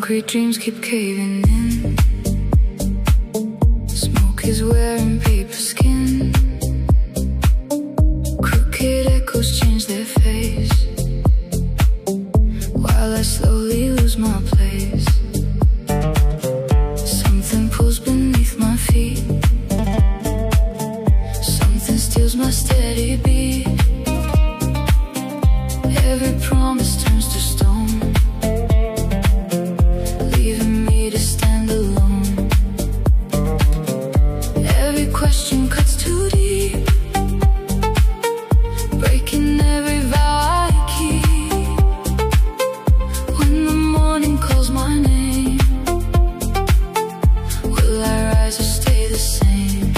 Concrete dreams keep caving in. Smoke is wearing paper skin. Crooked echoes change their face, while I slowly lose my place. Something pulls beneath my feet. Something steals my steady beat. Every promise turns to stone, leaving me to stand alone. Every question cuts too deep, breaking every vow I keep. When the morning calls my name, will I rise or stay the same?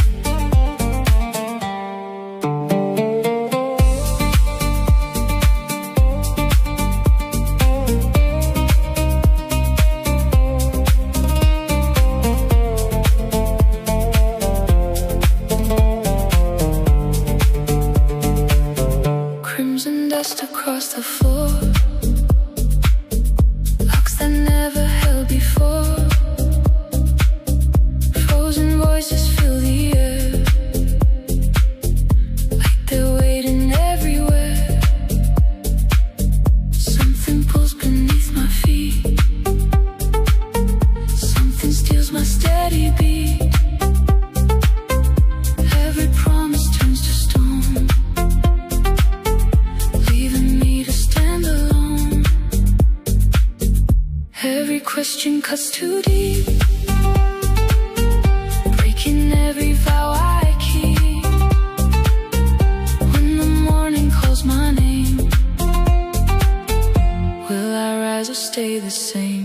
Crimson dust across the floor, locks that never held before. Frozen voices fill the air, like they're waiting everywhere. Something pulls beneath my feet. Something steals my steady beat. Every promise turns to stone, leaving me to stand alone. Every question cuts too deep, breaking every vow I keep. When the morning calls my name, will I rise or stay the same?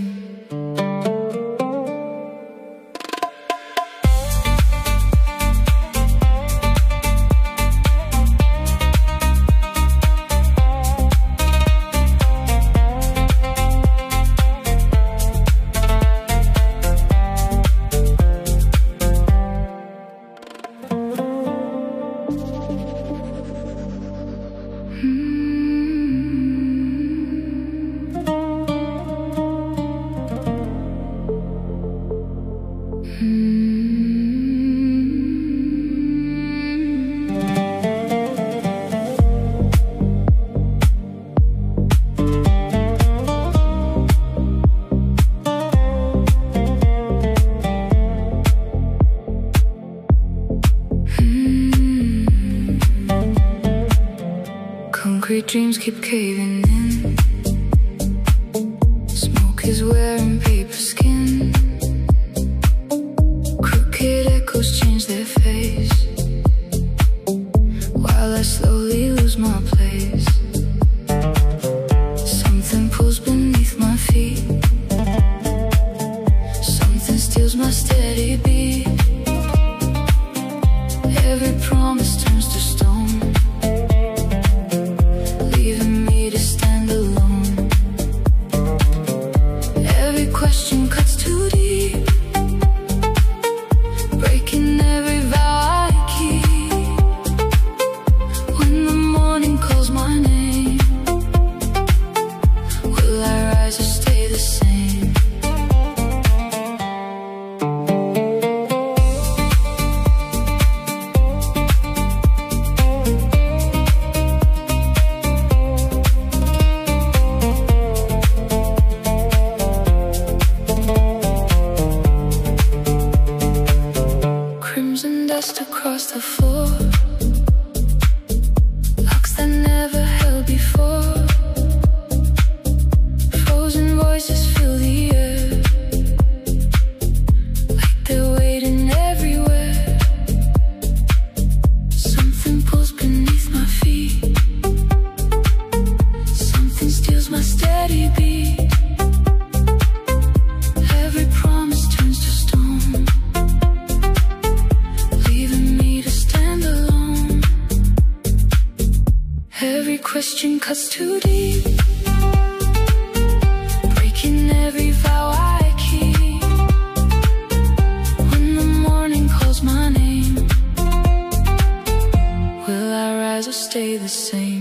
Concrete dreams keep caving in. Smoke is wearing paper skin. Crooked echoes change their face, while I slowly lose my place. Something pulls beneath my feet. Something steals my steady beat. Every promise turns to stone, leaving me to stand alone. Every question cuts too deep, breaking every vow I keep. When the morning calls my name, will I rise or stay the same? Crimson dust across the floor, locks that never held before. Frozen voices fill the air, like they're waiting everywhere. Something pulls beneath my feet. Something steals my steady beat. Every promise turns to stone, leaving me to stand alone. Every question cuts too deep, breaking every vow I keep. When the morning calls my name, will I rise or stay the same?